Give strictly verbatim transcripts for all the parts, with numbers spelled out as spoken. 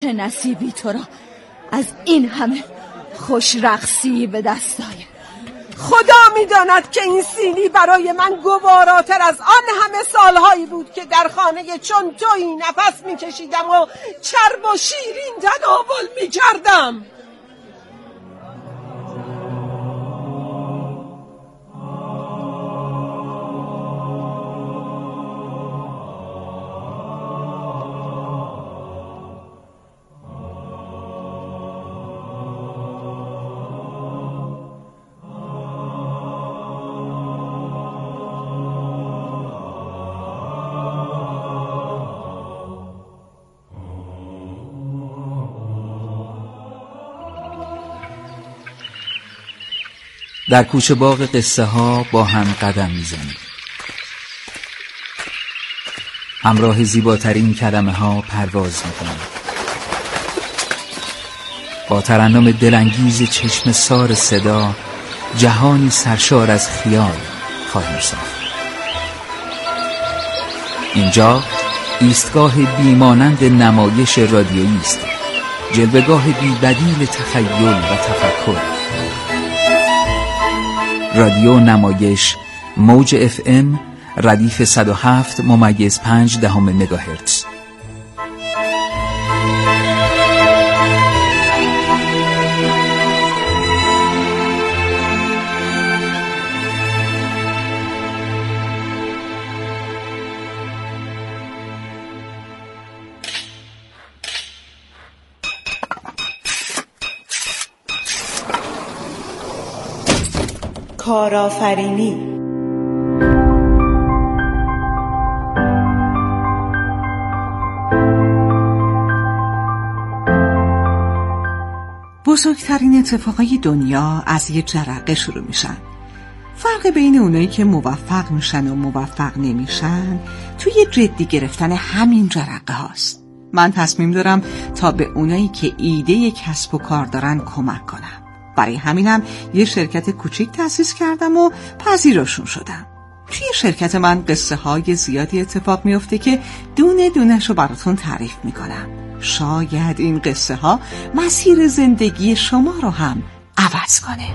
چه نصیبی تو را از این همه خوش رقصی به دست آید. خدا میداند که این سیلی برای من گواراتر از آن همه سالهایی بود که در خانه چون تویی نفس میکشیدم و چرب و شیرین تناول میکردم. در کوچه باغ قصه ها با هم قدم میزنیم. همراه زیباترین کلمه ها پرواز میکنیم. با ترنم دلانگیز چشم سار صدا جهانی سرشار از خیال خواهیم ساخت. اینجا ایستگاه بیمانند نمایش رادیویی است، جلوه‌گاه بی‌بدیل تخیل و تفکر. رادیو نمایش موج اف ام ردیف صد و هفت ممیز پنج دهم مگاهرتز. کارآفرینی. بزرگترین اتفاقای دنیا از یه جرقه شروع میشن. فرق بین اونایی که موفق میشن و موفق نمیشن توی جدی گرفتن همین جرقه هاست. من تصمیم دارم تا به اونایی که ایده کسب و کار دارن کمک کنم. برای همینم یه شرکت کوچیک تأسیس کردم و پذیراشون شدم. توی شرکت من قصه های زیادی اتفاق میفته که دونه دونش رو براتون تعریف میکنم. شاید این قصه ها مسیر زندگی شما رو هم عوض کنه.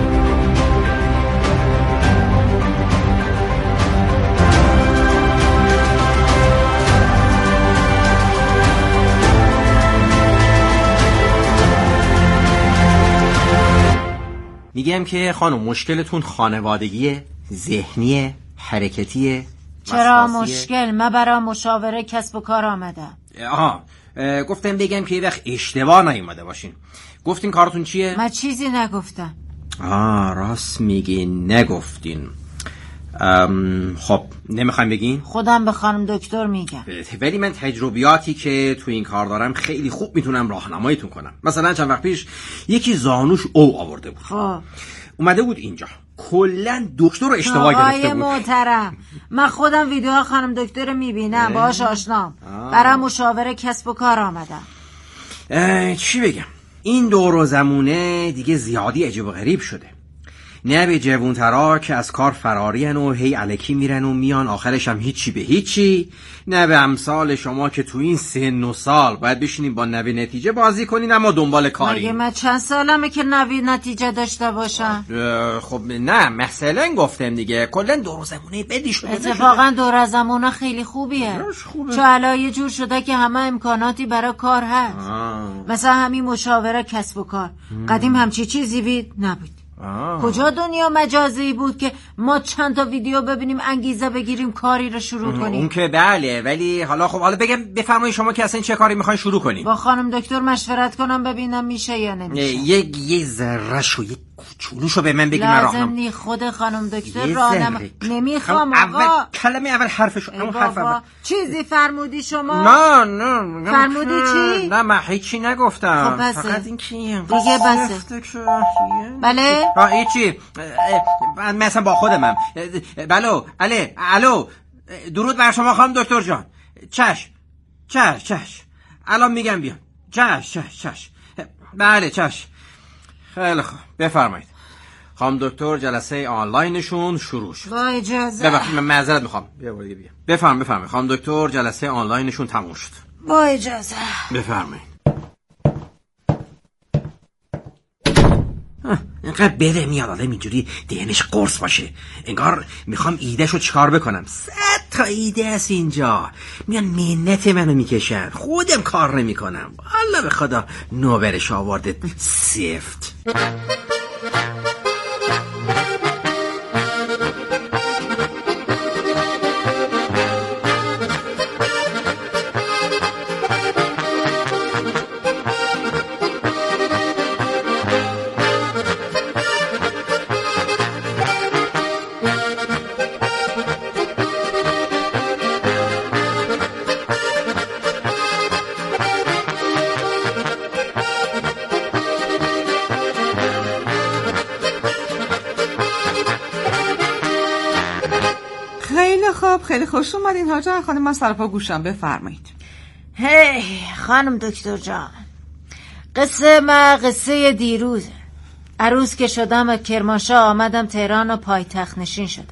میگم که خانم مشکلتون خانوادگی، ذهنی، حرکتی، چرا مشکل؟ من برای مشاوره کسب و کار آمدم. آها گفتم بگم که یه وقت اشتباه نیومده باشین. گفتین کارتون چیه؟ من چیزی نگفتم. آه راست میگی نگفتین. خب نمیخوایم بگین؟ خودم به خانم دکتر میگم. ولی من تجربیاتی که تو این کار دارم خیلی خوب میتونم راهنماییتون کنم. مثلا چند وقت پیش یکی زانوش او آورده بود. خب اومده بود اینجا کلن دکتر رو اشتباه گرفته بود. آقای محترم من خودم ویدیوها خانم دکتر رو میبینم، باهاش آشنام. برای مشاوره کسب و کار آمدم. چی بگم؟ این دور و زمونه دیگه زیادی عجیب و غریب شده. نه به جوونترا که از کار فرارین و هی الکی میرن و میان آخرش هم هیچی به هیچی، نه به امثال شما که تو این سن و سال باید بشینیم با نوی نتیجه بازی کنین اما دنبال کاری. مگه من چند سالمه که نوی نتیجه داشته باشم؟ خب نه مثلا گفتم دیگه کلا دور زمونه بدی شده. اتفاقا دور زمونه خیلی خوبیه، چون الان یه جور شده که همه امکاناتی برای کار هست. آه. مثلا همین مشاوره کسب و کار. مم. قدیم همچی چیزی بود نبود. آه. کجا دنیا مجازی بود که ما چند تا ویدیو ببینیم انگیزه بگیریم کاری رو شروع کنیم؟ اون که بله، ولی حالا خب حالا بگم بفرمایید شما که اصلا چه کاری میخواین شروع کنیم؟ با خانم دکتر مشورت کنم ببینم میشه یا نمیشه. یک یه ذرهشو یه کوچولوشو به من بگی من راهنمایی. لازم نی خود خانم دکتر راهنمایی نمیخوام آقا. اول کلمه اول حرفشو اون حرف اول. چیزی فرمودی شما؟ نه نه فرمودی چی؟ نه من هیچی نگفتم. خب فقط این کیه؟ دیگه بسه. بله؟ هیچی. من مثلا با خودمم. بله اله الو درود بر شما خانم دکتر جان. چش چش چش الان میگم بیان. چش چش چش بله چش. خیلی خوب بفرمایید خانم دکتر. جلسه آنلاینشون شروع شد. با اجازه. ببخشید من معذرت میخوام. بیا دیگه بیا. بفرمایید بفرمایید خانم دکتر. جلسه آنلاینشون تموم شد. با اجازه. بفرمایید. اینقدر بده میاد آدم اینجوری دهنش قرص باشه، انگار میخوام ایدهشو چکار بکنم. صد تا ایده است اینجا، میان منت منو میکشن، خودم کار نمیکنم. الله به خدا نوبرش آورده سفت. خب خیلی خوش اومدین حاجا خانم. من سرپا گوشم، بفرمایید. هی خانم دکتر جان، قصه ما قصه دیروزه. عروس که شدم و کرمانشاه آمدم تهران و پایتخت نشین شدم.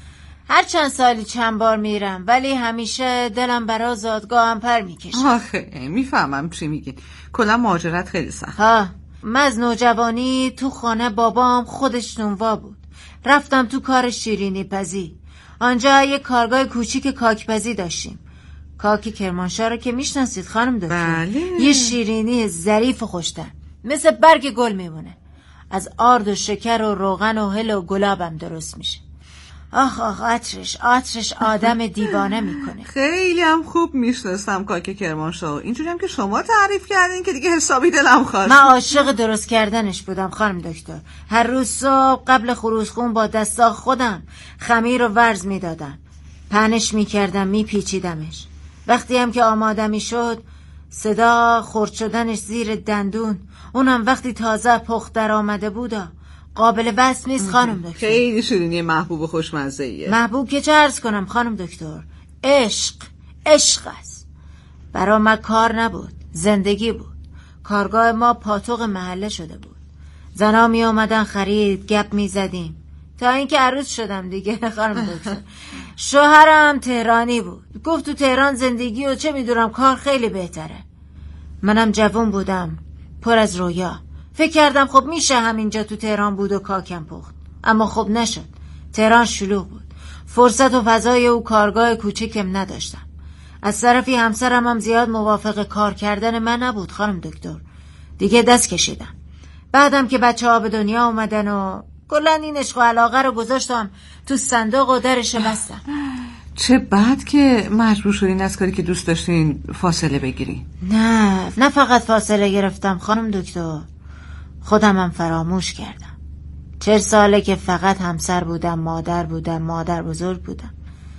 هر چند سالی چند بار میرم ولی همیشه دلم برا زادگاهم پر میکشه. آخه میفهمم چی میگین، کلا مهاجرت خیلی سخت. ها من از نوجوانی تو خانه بابام خودش نونوا بود، رفتم تو کار شیرینی پزی. آنجا یه کارگاه کوچیک کاکپزی داشتیم. کاک کرمانشاه رو که میشناسید خانم دکتر؟ بله. یه شیرینی ظریف و خوشتر، مثل برگ گل میمونه. از آرد و شکر و روغن و هل و گلابم درست میشه. آخ آخ عطرش عطرش آدم دیوانه میکنه. خیلی هم خوب میشناسم کاک کرمانشاه، اینجوری هم که شما تعریف کردین که دیگه حسابی دلم خواست. من عاشق درست کردنش بودم خانم دکتر. هر روز صبح قبل خروسخون با دستا خودم خمیر و ورز میدادم، پهنش میکردم، میپیچیدمش. وقتی هم که آماده میشد صدا خرد شدنش زیر دندون، اونم وقتی تازه پخت در آمده بودا، قابل بس نیست خانم دکتر. خیلی شیرینی محبوب و خوشمزه ایه. محبوب که چه عرض کنم خانم دکتر، عشق عشق است. برا ما کار نبود، زندگی بود. کارگاه ما پاتوق محله شده بود. زنا می آمدن خرید، گپ می زدیم تا اینکه عروس شدم دیگه خانم دکتر. شوهرم تهرانی بود، گفت تو تهران زندگی و چه میدونم کار خیلی بهتره. منم جوان بودم، پر از رویا. فکر کردم خب میشه همینجا تو تهران بود و کاکم پخت، اما خب نشد. تهران شلوغ بود، فرصت و فضای او کارگاه کوچیکم نداشتم. از طرفی همسرم هم زیاد موافق کار کردن من نبود خانم دکتر. دیگه دست کشیدم. بعدم که بچه ها به دنیا اومدن و کلا این عشق و علاقه رو گذاشتم تو صندوق و درش بستم. چه بد که مجبور شدین از کاری که دوست داشتین فاصله بگیرین. نه نه فقط فاصله گرفتم خانم دکتر، خودم هم فراموش کردم. چهل ساله که فقط همسر بودم، مادر بودم، مادر بزرگ بودم.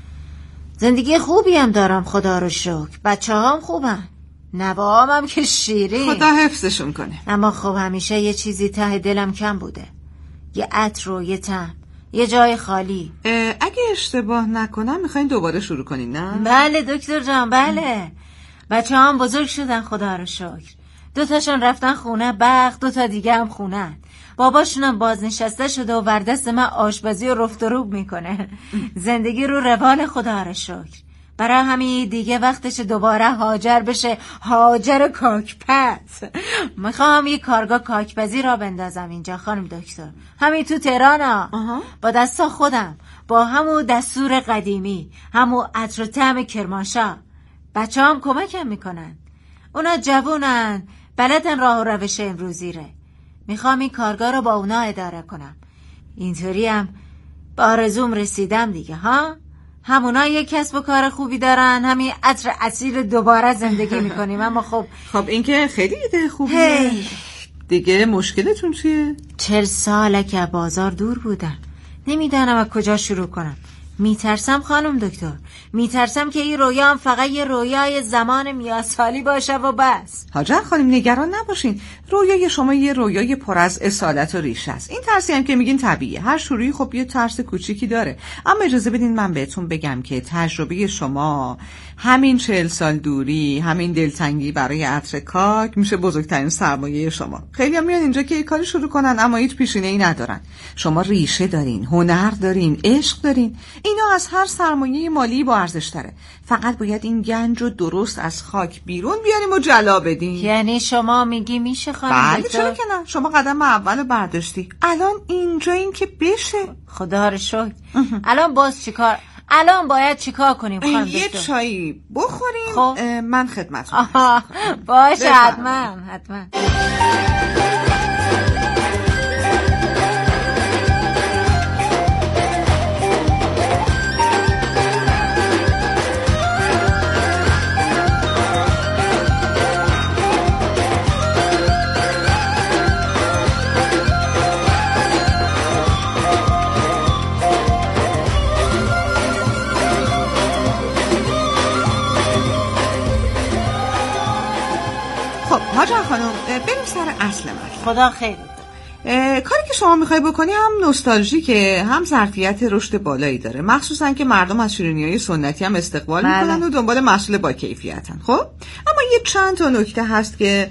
زندگی خوبی هم دارم خدا رو شکر، بچه هم خوبن، نوام هم که شیرین، خدا حفظشون کنه. اما خب همیشه یه چیزی ته دلم کم بوده، یه عطر و یه طعم، یه جای خالی. اگه اشتباه نکنم میخواین دوباره شروع کنین نه؟ بله دکتر جان بله. بچه هم بزرگ شدن خدا رو شکر، دوتاشون رفتن خونه بخت، دوتا دیگه هم خونه. باباشونم بازنشسته شده و بردست من آشپزی و رفت و روب میکنه. زندگی رو روال خدا رو شکر. برای همین دیگه وقتش دوباره هاجر بشه، هاجر کاکپز. میخوام یه کارگاه کاکپزی را بندازم اینجا خانم دکتر، همین تو تهران ها. با دستا خودم، با همون دستور قدیمی، همون عطر و طعم کرمانشاه. بچه هم کمکم میکنن، اونا جوونن، بلدن راه و روش امروزی ره. میخوام این کارگاه رو با اونا اداره کنم. اینطوری هم با آرزوم رسیدم دیگه ها. همونا یک کسب و کار خوبی دارن، همین عطر اصیل دوباره زندگی میکنیم. اما خب خب این که خیلی ایده خوبیه. هی. دیگه مشکلتون چیه؟ چهل ساله که بازار دور بودم، نمیدانم از کجا شروع کنم. میترسم خانم دکتر، میترسم که این رویا هم فقط یه رویای زمان میاسالی باشه و بس. حاجا خانم نگران نباشین، رویای شما یه رویای پر از اصالت و ریشه است. این ترسی هم که میگین طبیعیه، هر شروعی خب یه ترس کوچیکی داره. اما اجازه بدین من بهتون بگم که تجربه شما، همین چهل سال دوری، همین دلتنگی برای عطر کاک میشه بزرگترین سرمایه شما. خیلی هم میان اینجا که یه کاری شروع کنن اما هیچ پیشینه‌ای ندارن. شما ریشه دارین، هنر دارین، عشق دارین. این اینا از هر سرمایه مالی با ارزش تره. فقط باید این گنج رو درست از خاک بیرون بیاریم و جلا بدیم. یعنی شما میگی میشه خانم بله دکتر؟ چرا که نه. شما قدم اول برداشتی، الان اینجا این که بشه. خدا رو شکر. الان باز چیکار؟ الان باید چیکار کنیم خانم دکتر؟ یه چایی بخوریم. خب. من خدمتتون آها باشه حتما حتما. هاجر خانم بریم سر اصل مطلب. خدا خیر. کاری که شما میخوای بکنی هم نوستالژیکه، هم ظرفیت رشد بالایی داره، مخصوصا که مردم از شیرینی‌های سنتی هم استقبال بله. میکنن و دنبال محصول با کیفیتن. خب اما یه چند تا نکته هست که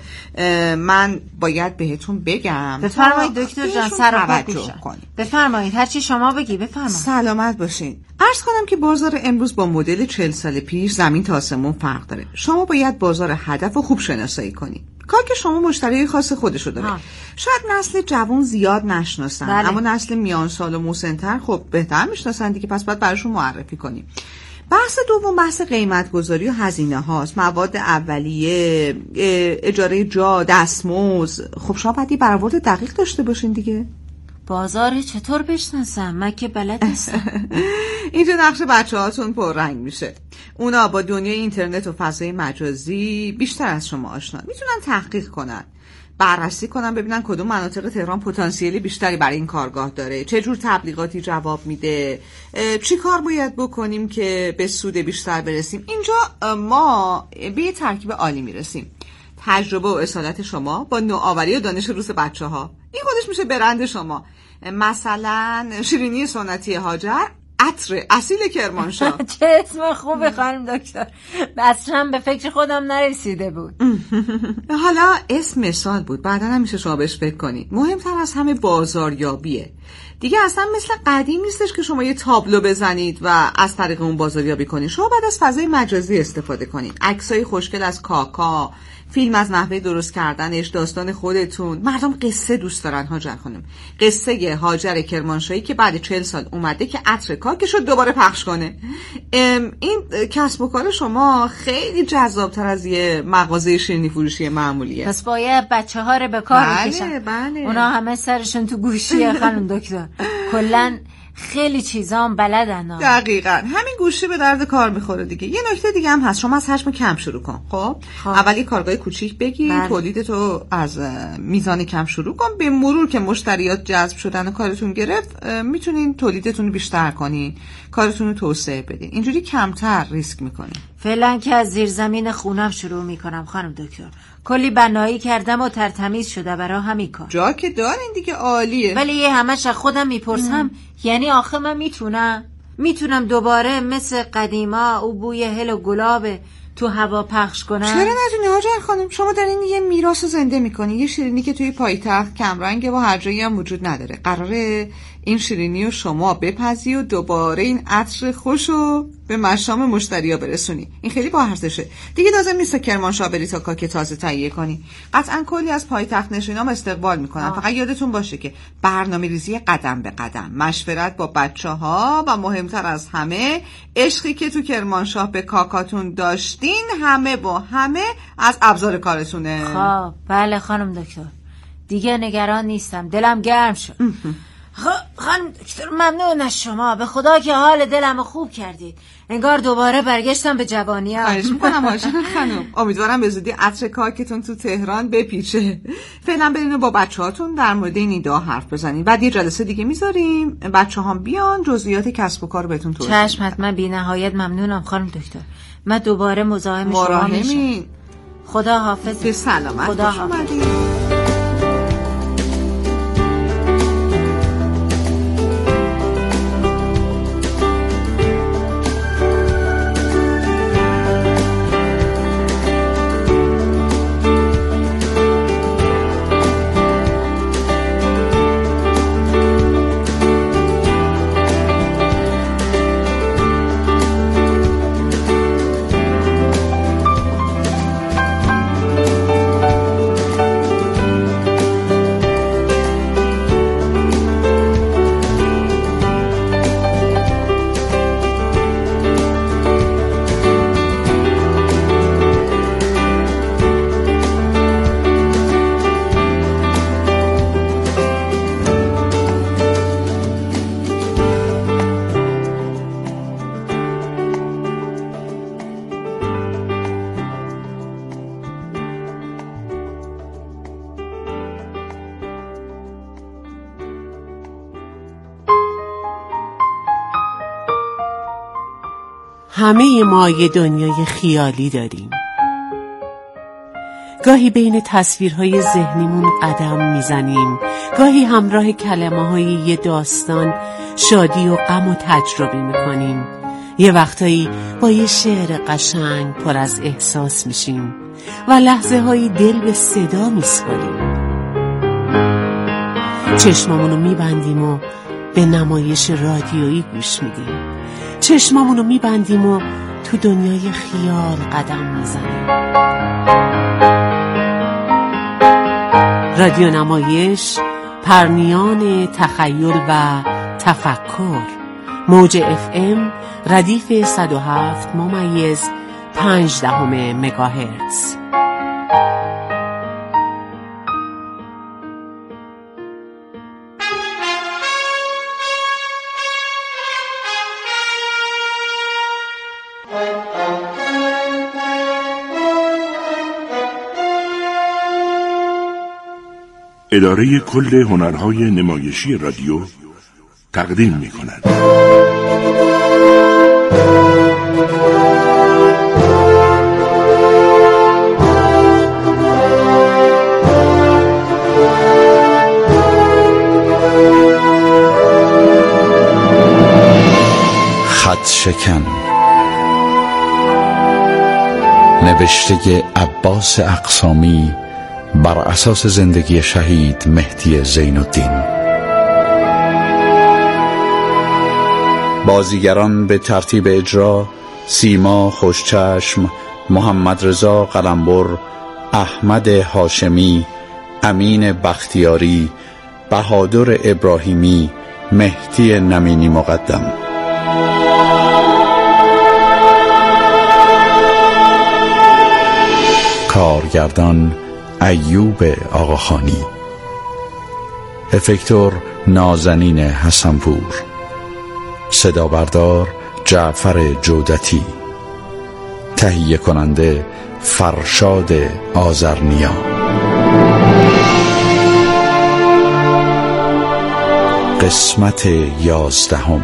من باید بهتون بگم. بفرمایید دکتر جان، سر و بفرمایید، هر چی شما بگی بفرمایید. سلامت باشین. عرض کنم که بازار امروز با مدل چهل سال پیش زمین تا آسمون فرق داره. شما باید بازار هدف رو خوب شناسایی کنی. کار که شما مشتری خاص خودشو داره. ها. شاید نسل جوان زیاد نشناسن، بله. اما نسل میان سال و مسن‌تر خب بهتر میشناسن دیگه، پس باید براشون معرفی کنیم. بحث دوم بحث قیمت گذاری و هزینه هاست. مواد اولیه، اجاره جا، دستمزد. خب شما باید برآورد دقیق داشته باشین دیگه. بازار چطور بشناسم؟ من که بلد نیستم. اینجا نقش بچه هاتون پررنگ میشه. اونا با دنیای اینترنت و فضای مجازی بیشتر از شما آشنا، میتونن تحقیق کنن، بررسی کنن، ببینن کدوم مناطق تهران پتانسیلی بیشتری برای این کارگاه داره، چه جور تبلیغاتی جواب میده، چی کار باید بکنیم که به سود بیشتر برسیم. اینجا ما به یه ترکیب عالی میرسیم. تجربه و اصالت شما با نوآوری و دانش روز بچه ها، این خودش میشه برند شما. مثلا شیرینی سنتی هاجر، عطر اصیل کرمانشاه. چه اسم خوبه خانم دکتر، اصلا به فکر خودم نرسیده بود. حالا اسم مثال بود، بعدا هم میشه شما بهش فکر کنید. مهمتر از همه بازاریابیه دیگه. اصلا مثل قدیم نیستش که شما یه تابلو بزنید و از طریق اون بازاریابی کنید. شما باید از فضای مجازی استفاده کنید. عکسای خوشگل از کاکا، فیلم از نحوه درست کردنش، داستان خودتون. مردم قصه دوست دارن هاجر خانم، قصه هاجر کرمانشاهی که بعد چهل سال اومده که عطر کاکش رو دوباره پخش کنه. این کسب و کار شما خیلی جذابتر از یه مغازه شیرینی فروشی معمولیه. پس باید بچه ها رو به کار بله بکشن. بله. اونا همه سرشون تو گوشیه خانم دکتر. کلن خیلی چیزا هم بلدن. دقیقاً همین گوشی به درد کار میخوره دیگه. یه نکته دیگه هم هست، شما از حجم کم شروع کن. خب, خب. اول یه کارگاه کوچیک بگیر، تولیدتو از میزان کم شروع کن. به مرور که مشتریات جذب شدن و کارتون گرفت، میتونین تولیدتون رو بیشتر کنین، کارتون رو توسعه بدین. اینجوری کمتر ریسک میکنین. فعلا که از زیر زمین خونم شروع میکنم خانم دکتر. کلی بنایی کردم و ترتمیز شده برای همین کار. جا که دارین دیگه، عالیه. ولی یه همش خودم میپرسم، یعنی آخه من میتونم میتونم دوباره مثل قدیما او بوی هل و گلاب تو هوا پخش کنم؟ چرا نتونی هاجر خانم؟ شما دارین یه میراث رو زنده میکنی، یه شیرینی که توی پایتخت کمرنگه و هر جایی هم وجود نداره. قراره این شیرینی رو شما بپزی و دوباره این عطر خوشو به مشام مشتریا برسونی. این خیلی با ارزشه دیگه. لازم نیست کرمانشاه بری تا کاک تازه تهیه کنی. قطعا کلی از پایتخت نشینام استقبال میکنن. آه. فقط یادتون باشه که برنامه‌ریزی قدم به قدم، مشورت با بچه‌ها و مهمتر از همه عشقی که تو کرمانشاه به کاکاتون داشتین، همه با همه از ابزار کارتونه. خب بله خانم دکتر، دیگه نگران نیستم، دلم گرم شد. خانم دکتر ممنون از شما، به خدا که حال دلم خوب کردید. انگار دوباره برگشتم به جوانی‌ام. خواهش می‌کنم هاجر خانم. امیدوارم به زودی عطر کاکتون تو تهران بپیچه. فعلا برین با بچه‌هاتون در مورد این ایده حرف بزنین. بعد یه جلسه دیگه میذاریم بچه‌هام بیان جزئیات کسب و کار بهتون توضیح بدن. چشم، حتما بی‌نهایت ممنونم خانم دکتر. من دوباره مزاحم شما میشم. خدا حافظ. به سلامت. خدا حافظ. همه ما یه دنیای خیالی داریم. گاهی بین تصویرهای ذهنیمون قدم میزنیم، گاهی همراه کلمه‌های یه داستان شادی و غم و تجربه میکنیم. یه وقتایی با یه شعر قشنگ پر از احساس میشیم و لحظه هایی دل به صدا میسپاریم. چشمامونو میبندیم و به نمایش رادیویی گوش میدیم. چشمامونو میبندیم و تو دنیای خیال قدم میزنیم. رادیو نمایش، پرنیان تخیل و تفکر. موج اف ام ردیف صد و هفت ممیز پنج دهم مگاهرتز. اداره کل هنرهای نمایشی رادیو تقدیم می کند. خط شکن، نوشته عباس اقسامی بر اساس زندگی شهید مهدی زین الدین. بازیگران به ترتیب اجرا: سیما خوشچشم، محمد رضا قلمبر، احمد هاشمی، امین بختیاری، بهادر ابراهیمی، مهدی نمینی مقدم. کارگردان ایوب آقاخانی، افکتور نازنین حسنپور، صدا بردار جعفر جودتی، تهیه کننده فرشاد آذرنیا. قسمت یازدهم.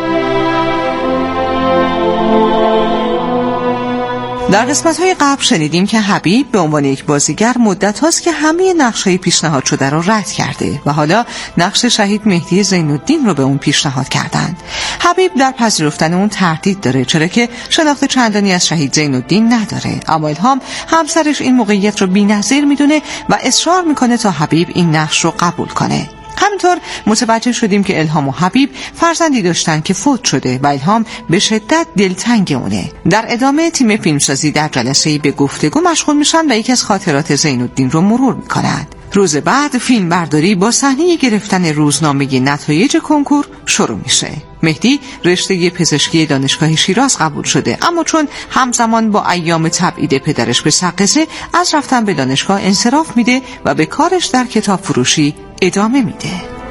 در قسمت‌های قبل شنیدیم که حبیب به عنوان یک بازیگر مدت هاست که همه نقش‌های پیشنهاد شده رو رد کرده و حالا نقش شهید مهدی زین الدین رو به اون پیشنهاد کردند. حبیب در پذیرفتن اون تردید داره، چرا که شناخت چندانی از شهید زین الدین نداره، اما الهام همسرش این موقعیت رو بی‌نظیر میدونه و اصرار میکنه تا حبیب این نقش رو قبول کنه. همینطور متوجه شدیم که الهام و حبیب فرزندی داشتن که فوت شده و الهام به شدت دلتنگ اونه. در ادامه تیم فیلمسازی در جلسه‌ای به گفتگو مشغول میشن و یکی از خاطرات زین الدین رو مرور میکنن. روز بعد فیلم برداری با صحنه گرفتن روزنامه نتایج کنکور شروع میشه. مهدی رشته پزشکی دانشگاه شیراز قبول شده، اما چون همزمان با ایام تبعید پدرش به سقزه از رفتن به دانشگاه انصراف میده و به کارش در کتاب فروشی ادامه میده.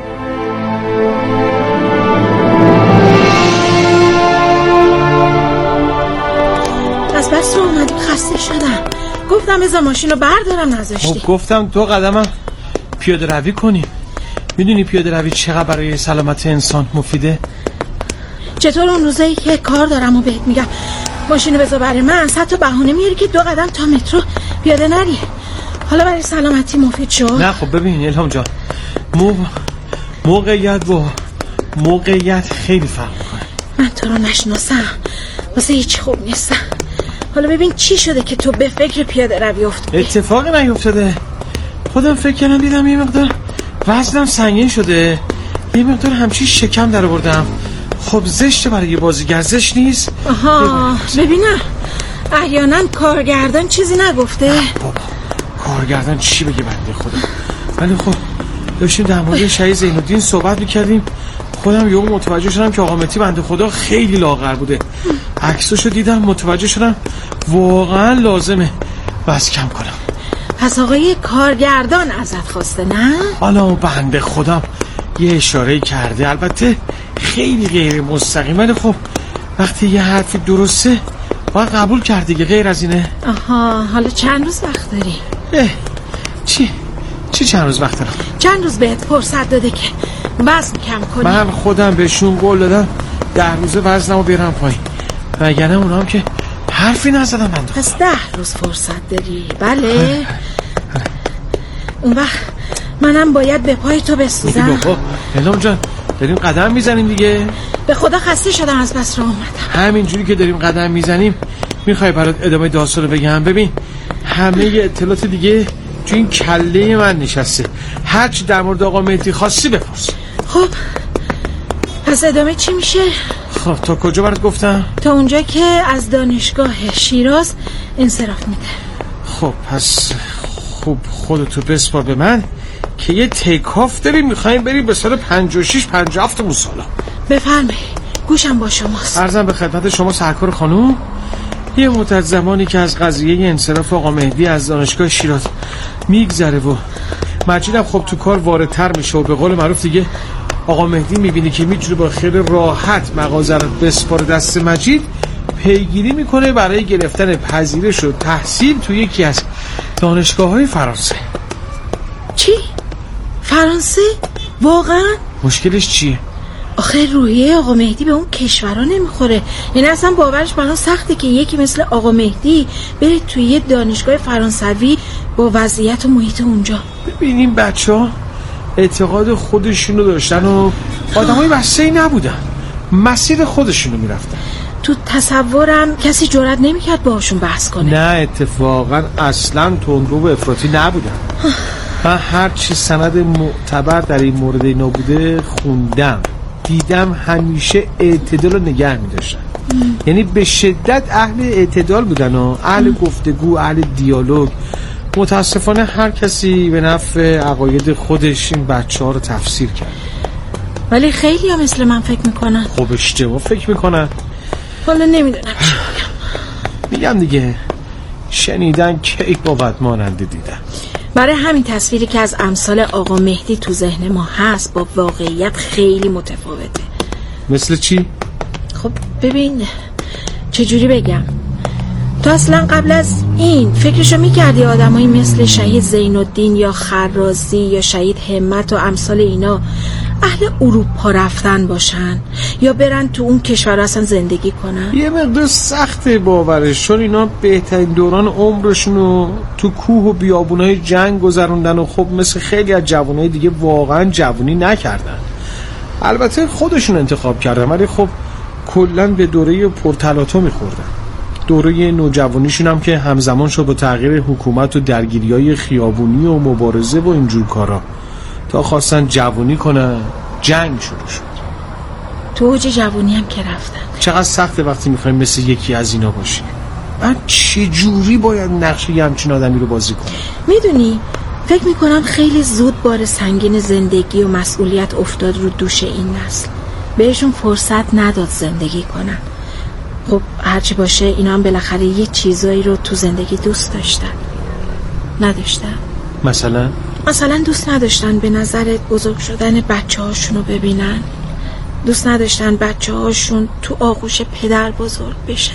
از بس رو اومدیم خسته شدم. گفتم از ماشین رو بردارم نذاشتی. خب گفتم تو قدمم پیاده روی کنیم. میدونی پیاده روی چقدر برای سلامت انسان مفیده؟ چطور اون روزایی که کار دارم و بهت میگم ماشین رو بذار برای من، صد تا بهونه میاری که دو قدم تا مترو پیاده نری. حالا برای سلامتی مفید شد؟ نه خب ببین الهام جان، مو... موقعیت با موقعیت خیلی فرق کنه. من تو رو نشناسم، واسه هیچ خوب نیستم. حالا ببین چی شده که تو به فکر پیاده روی افتادی؟ اتفاقی نیفتاده، خودم فکر کردم دیدم یه مقدار وزنم سنگین شده، یه مقدار همچین شکم در آوردم. خب زشته برای یه بازیگر، زشت نیست؟ آها ببینم احیانا کارگردان چیزی نگفته؟ بابا کارگردان چی بگه بنده خدا. ولی خب داشتیم در مورد شهید زین الدین صحبت میکردیم، خودم یهو متوجه شدم که آقا مهدی بنده خدا خیلی لاغر بوده. عکساشو دیدم متوجه شدم واقعا لازمه بس کم کنم. پس آقای کارگردان ازت خواسته نه؟ حالا بنده خودم یه اشاره کرده، البته خیلی غیر مستقیم، ولی خب وقتی یه حرفی درسته باید قبول کردی که غیر از اینه. آها حالا چند روز وقت داری؟ اه چی؟ چی چند روز وقت دارم؟ چند روز بهت فرصت داده که وزن کم کنی. من خودم بهشون قول دادم ده روزه وزنمو بیارم پایین، وگرنه اونا هم که حرفی نزدن بنده. پس ده روز فرصت داری؟ بله. اون وقت منم باید به پای تو بسوزم. بابا الهام جان داریم قدم میزنیم دیگه. به خدا خسته شدم از بس راه اومدم. همینجوری که داریم قدم میزنیم میخوای برات ادامه داستان رو بگم؟ ببین همه اطلاعات دیگه تو این کله من نشسته، هرچی در مورد آقا مهدی خواستی بپرس. خب پس ادامه چی میشه؟ خب تا کجا برات گفتم؟ تا اونجا که از دانشگاه شیراز انصراف میده. خب پس خوب خودتو بسپار به من که یه تیکاف داریم، میخواییم بریم به سال پنجاه و شش پنجاه و هفت موسالا. بفرمایید گوشم با شماست. عرضم به خدمت شما سرکار خانوم، یه مدت زمانی که از قضیه انصراف آقا مهدی از دانشگاه شیراز میگذره و مجیدم خب تو کار واردتر میشه و به قول معروف دیگه آقا مهدی میبینی که میتونه با خیلی راحت مغازه رو بسپاره دست مجید، پیگیری میکنه برای گرفتن پذیرش و تحصیل تو یکی از دانشگاه‌های فرانسه. چی؟ فرانسه؟ واقعا؟ مشکلش چیه؟ آخه روحیه آقا مهدی به اون کشورها نمیخوره. یعنی اصلا باورش برام سخته که یکی مثل آقا مهدی بره توی یه دانشگاه فرانسوی با وضعیت و محیط اونجا. ببینیم بچه ها اعتقاد خودشونو داشتن و آدمای بسته نبودن، مسیر خودشونو میرفتن. تو تصورم کسی جرئت نمیکرد باهاشون بحث کنه. نه اتفاقا اصلا تندرو و افراطی نبودن. من هر چی سند معتبر در این مورد اینا بوده خوندم، دیدم همیشه اعتدال رو نگه می‌داشتن. یعنی به شدت اهل اعتدال بودن و اهل گفتگو، اهل دیالوگ. متاسفانه هر کسی به نفع عقاید خودش این بچه‌ها رو تفسیر کرد. ولی خیلی ها مثل من فکر میکنن. خب اشتباه فکر میکنن. حالا نمیدونم چی بگم. میگم دیگه شنیدن کی بود ماننده دیدن. برای همین تصویری که از امثال آقا مهدی تو ذهن ما هست با واقعیت خیلی متفاوته. مثل چی؟ خب ببین چجوری بگم، تو اصلا قبل از این فکرشو میکردی آدمایی مثل شهید زین الدین یا خرازی یا شهید همت و امثال اینا اهل اروپا رفتن باشن یا برن تو اون کشور اصلا زندگی کنن؟ یه مقدار سخته باورش، چون اینا بهترین دوران عمرشونو تو کوه و بیابونای جنگ گذروندن و خب مثل خیلی از جوانای دیگه واقعا جوانی نکردن. البته خودشون انتخاب کردن ولی خب کلا به دوره پرتلاطم میخوردن. دوره نوجوانیشون هم که همزمان شد با تغییر حکومت و درگیریای خیابونی و مبارزه و اینجور کارا، تا خواستن جوانی کنن جنگ شروع شد. تو اوج جوانی هم که رفتن. چقدر سخته وقتی میخوایم مثل یکی از اینا باشی. من چجوری باید نقش یه همچین آدمی رو بازی کنم؟ میدونی فکر میکنم خیلی زود بار سنگین زندگی و مسئولیت افتاد رو دوش این نسل، بهشون فرصت نداد زندگی کنن. خب هرچی باشه اینا هم بالاخره یه چیزایی رو تو زندگی دوست داشتن. نداشتن؟ مثلا؟ مثلا دوست نداشتن به نظرت بزرگ شدن بچه هاشون رو ببینن؟ دوست نداشتن بچه هاشون تو آغوش پدر بزرگ بشه؟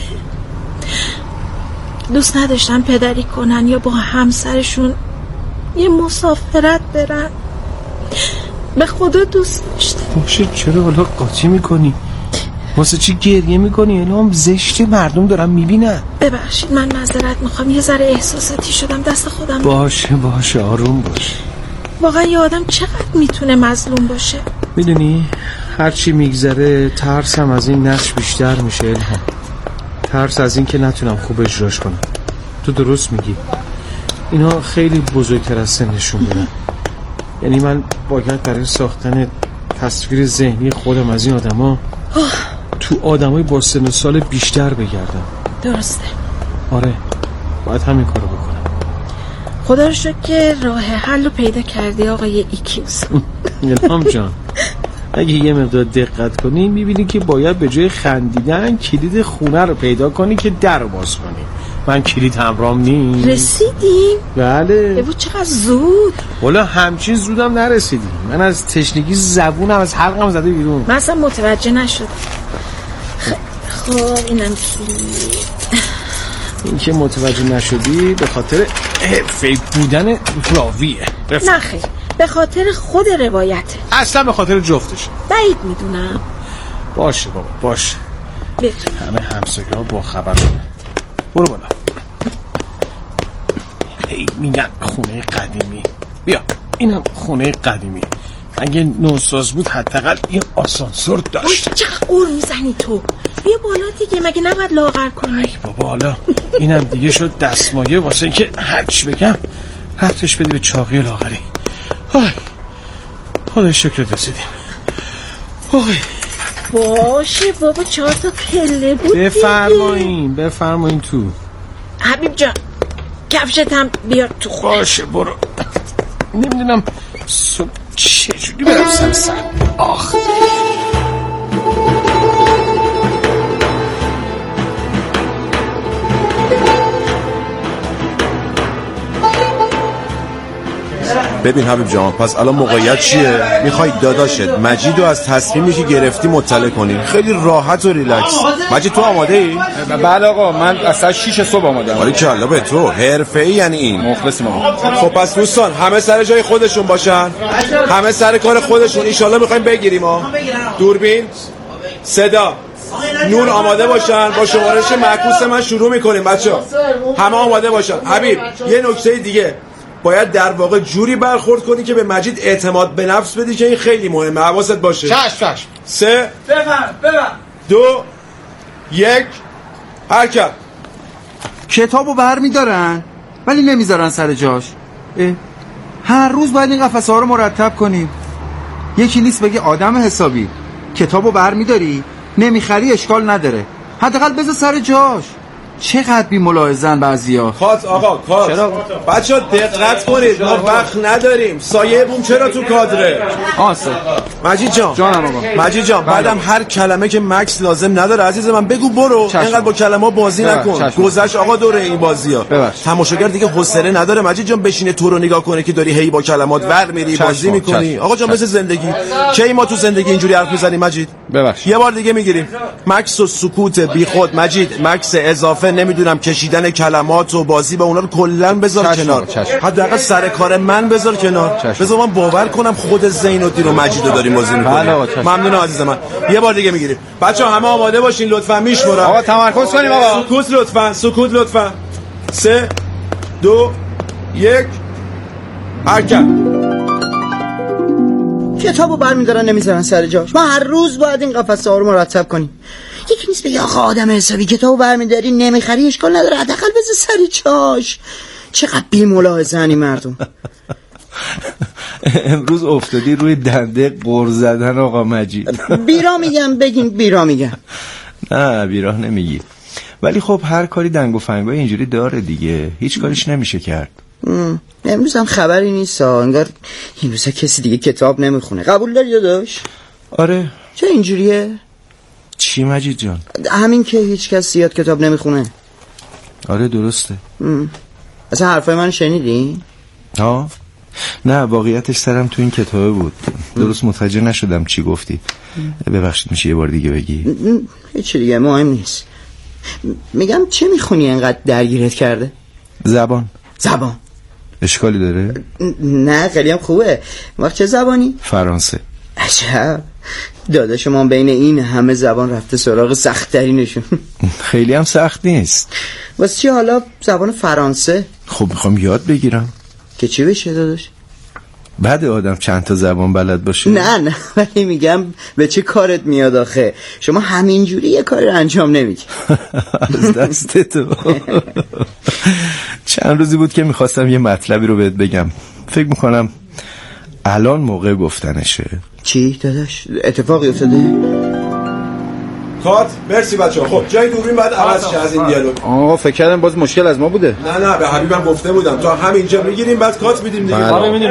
دوست نداشتن پدری کنن یا با همسرشون یه مسافرت برن؟ به خدا دوست داشتن. باشه چرا حالا قاطی میکنی؟ واسه چی گریه میکنی؟ الان زشته، مردم دارن میبینن. ببخشید من معذرت میخوام، یه ذره احساساتی شدم، دست خودم. باشه باشه آروم باش. واقعا یه آدم چقدر میتونه مظلوم باشه؟ میدونی هرچی میگذره ترسم از این نقش بیشتر میشه الهام. ترس از این که نتونم خوب اجراش کنم. تو درست میگی، اینا خیلی بزرگتر از سنشون بودن. یعنی من باید برای ساختن تصویر ذهنی خودم از این آدما تو آدمای با سن و سال بیشتر بگردم. درسته. آره باید همین کارو بکنم. خدا رو شکر که راه حل رو پیدا کردی آقای ایکیوس. الهام جان اگه یه مقدار دقت کنی میبینی که باید به جای خندیدن کلید خونه رو پیدا کنی که در رو باز کنی. من کلید همرام نیست. رسیدیم؟ بله. بابا چقدر زود. والا همچین زودم نرسیدیم. من از تشنگی زبونم از حلقم زده بیرون. من اصلا متوجه نشدم. خب اینم کلید. این که متوجه نشدی به خاطر حرفه‌ای بودن راویه. نه خیر به خاطر خود روایته. اصلا به خاطر جفتش. بعید میدونم. باشه بابا باشه. همه همسایه‌ها با خبر بودن. برو بالا. ای میگن خونه قدیمی. بیا اینم خونه قدیمی. اگه نوساز بود حداقل یه آسانسور داشت. چقدر قور میزنی تو؟ بیا بالا دیگه، مگه نباید لاغر کنی؟ ای بابا حالا اینم دیگه شد دستمایه واسه اینکه هرچی بگم رفتش بدی به چاقی لاغری. های خدا شکرت رسیدیم. های باشه بابا، چهار تا پله بود. بفرمایین بفرمایین تو. حبیب جان کفشت هم بیار تو خونه. باشه برو. نمیدونم صبح چجوری برم سر سر. آخ ببین حبیب جان، پس الان موقعیت چیه؟ میخوای داداشت مجیدو از تصمیمی که گرفتی مطلع کنی. خیلی راحت و ریلکس. مجید تو آماده ای؟ بله آقا، من اصلا شیش صبح آمادم. آره کلا به تو حرفه‌ای یعنی این. مخلصیم آقا. خب پس دوستان همه سر جای خودشون باشن، همه سر کار خودشون. ان شاءالله میخوایم بگیریم ها. دوربین، صدا، نور آماده باشن. با شمارش معکوس من شروع میکنیم بچه‌ها. همه آماده باشن. حبیب یه نکته دیگه، باید در واقع جوری برخورد کنی که به مجید اعتماد به نفس بدی که این خیلی مهمه. حواست باشه. چشم چشم. سه بفرم بفرم دو یک حرکت. کتابو بر میدارن ولی نمیذارن سر جاش. هر روز باید این قفسه ها رو مرتب کنیم. یکی نیست بگه آدم حسابی کتابو بر میداری نمیخری اشکال نداره، حداقل بذار سر جاش. چقدر بی ملاحظه‌ن بعضیا. کات آقا کات. بچه‌ها دقت کنید، ما وقت نداریم. سایه بوم چرا تو کادره؟ آسه مجید جان. جانم آقا. مجید جان بعدم هر کلمه که مکس لازم نداره عزیز من بگو برو. اینقدر با کلمه بازی نکن. گذشت آقا دوره این بازی‌ها. تماشاگر دیگه حوصله نداره مجید جان بشینه تو رو نگاه کنه که داری هی با کلمات ور میری بازی میکنی. آقا جان مثل زندگی. کی ما تو زندگی اینجوری حرف میزنیم مجید؟ ببخشید. یه بار دیگه میگیریم. مکس و سکوت بیخود مجید، مکس اضافه نمیدونم کشیدن کلمات و بازی با اونا رو کلا بذار کنار. حداقل سر کار من بذار کنار. بذار من باور کنم خود زین‌الدین و مجیدو داریم بازی می‌کنیم. ممنونم عزیز من. یه بار دیگه میگیریم. بچه‌ها همه آماده باشین لطفا. میشمرم. آقا تمرکز کنیم آقا. سکوت لطفا. سکوت لطفا. سه دو یک حرکت. کتابو برمی‌دارن نمیذارن سر جاش. ما هر روز باید این قفسه ها رو مرتب کنیم. یکی نیست بگه آقا آدم حسابی کتابو برمی‌داری نمیخری اشکال نداره، حداقل بذار سر جاش. چقدر بی ملاحظه‌ن مردم. امروز افتادی روی دنده قرض زدن آقا مجید. بیرا میگم بگین بیرا میگم. نه بیراه نمیگی، ولی خب هر کاری دنگ و فنگای اینجوری داره دیگه، هیچ کاریش نمیشه کرد. امروز هم خبری نیست، انگار این روزا کسی دیگه کتاب نمیخونه. قبول داری داداش؟ آره. چه اینجوریه؟ چی مجید جان؟ همین که هیچ کس زیاد کتاب نمیخونه. آره درسته. ام. اصلا حرفای من شنیدی؟ ها؟ نه واقعیتش سرم تو این کتابه بود، درست متوجه نشدم چی گفتی. ببخشید میشه یه بار دیگه بگی؟ هیچ دیگه مهم نیست. میگم چه میخونی انقدر درگیرت کرده؟ زبان. زبان اشکالی داره؟ نه خیلی هم خوبه. وقت چه زبانی؟ فرانسه. عجب، داداش ما بین این همه زبان رفته سراغ سخت ترینشون. خیلی هم سخت نیست. واسه چی حالا زبان فرانسه؟ خب میخوام یاد بگیرم. که چی بشه داداش؟ بعد آدم چند تا زبان بلد باشه؟ نه نه ولی میگم به چه کارت میاد آخه؟ شما همینجوری یه کاری رو انجام نمیدی. از دست تو. چند روزی بود که میخواستم یه مطلبی رو بهت بگم، فکر میکنم الان موقع گفتنشه. چی داداش؟ اتفاقی افتاده؟ کات. مرسی بچه‌ها. خب جای دوربین بعد عوض شه از این دیالوگ. آقا فکر کردم باز مشکل از ما بوده. نه نه به حبیبم گفته بودم تا همینجا میگیریم بعد کات میدیم دیگه.